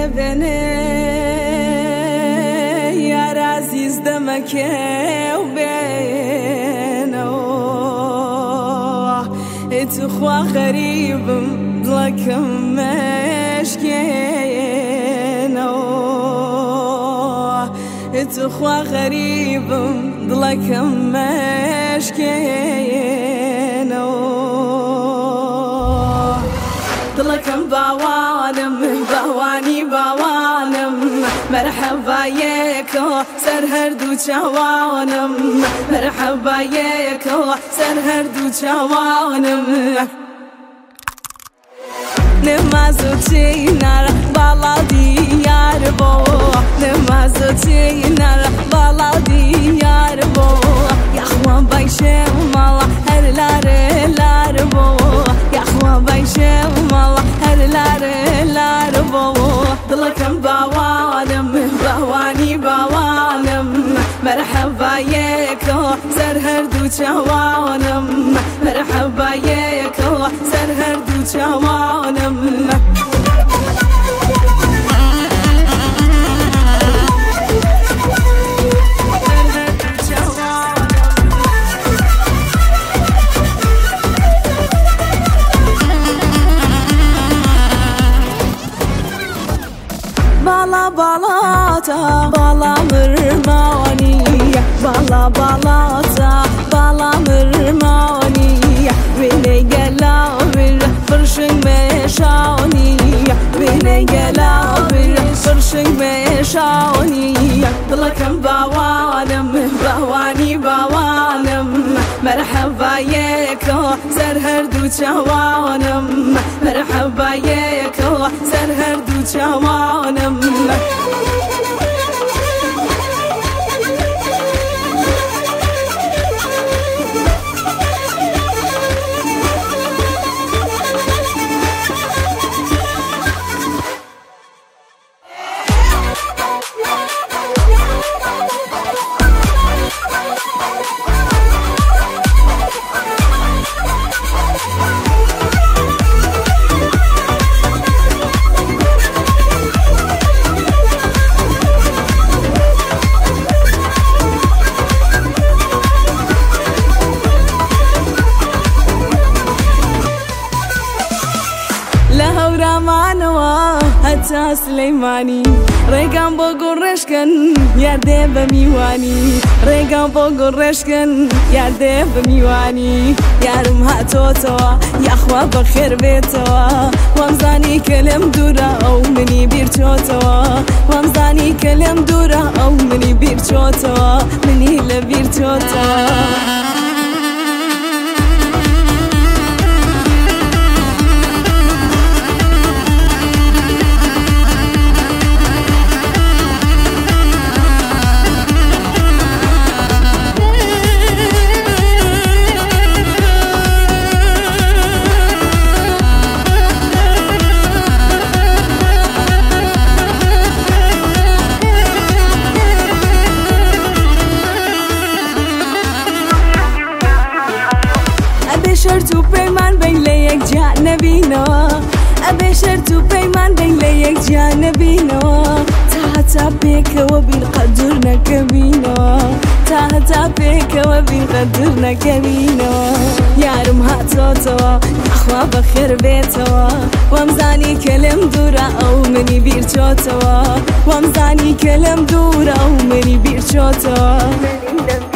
بني يا عزيز دمك وبينه اتخوى غريب ضلك مشكينه اتخوى غريب ضلك مشكينه ضلك باوانم باواني باوانم مرحبا يكو سر هردو چوانم مرحبا يكو سر هردو چوانم نمازو چینار بالا دیار بو نمازو چینار بالا دیار بو یخوان بایشه مالا هر لار بو یخوان بایشه مالا هر لار بو دلکم باوانم باوانی باوانم مرحبا یکو سر هردو چوانم مرحبا یکو سر هردو چوانم Bala balata, bala mırmani, bala balata, bala mırmani. Beni gela bir fırşın meşani, beni gela bir fırşın meşani. Dılakım bavanım, bavani bavanım. Merhaba yeko, ser herdu çavanım. Merhaba yeko, ser herdu çavanım. رمانوا حتى سليماني ريقان بوغو رشكن ياردي بميواني ريقان بوغو رشكن ياردي بميواني يارم هاتوتوا يا اخوا بخير بيتوا وامزاني كلم دورا او مني بيرتوتوا وامزاني كلم دورا او مني بيرتوتوا مني لبيرتوتوا شرط پیمان بین لیک جانبینو ابی شرط پیمان بین لیک جانبینو تا بك وبالقدر نكبينو تا بك وبالقدر نكبينو يارم هاتوتو اخوا بخير بيتو وامزاني كلم دورا او مني بيرتوتو وامزاني كلم دورا او مني بيرتوتو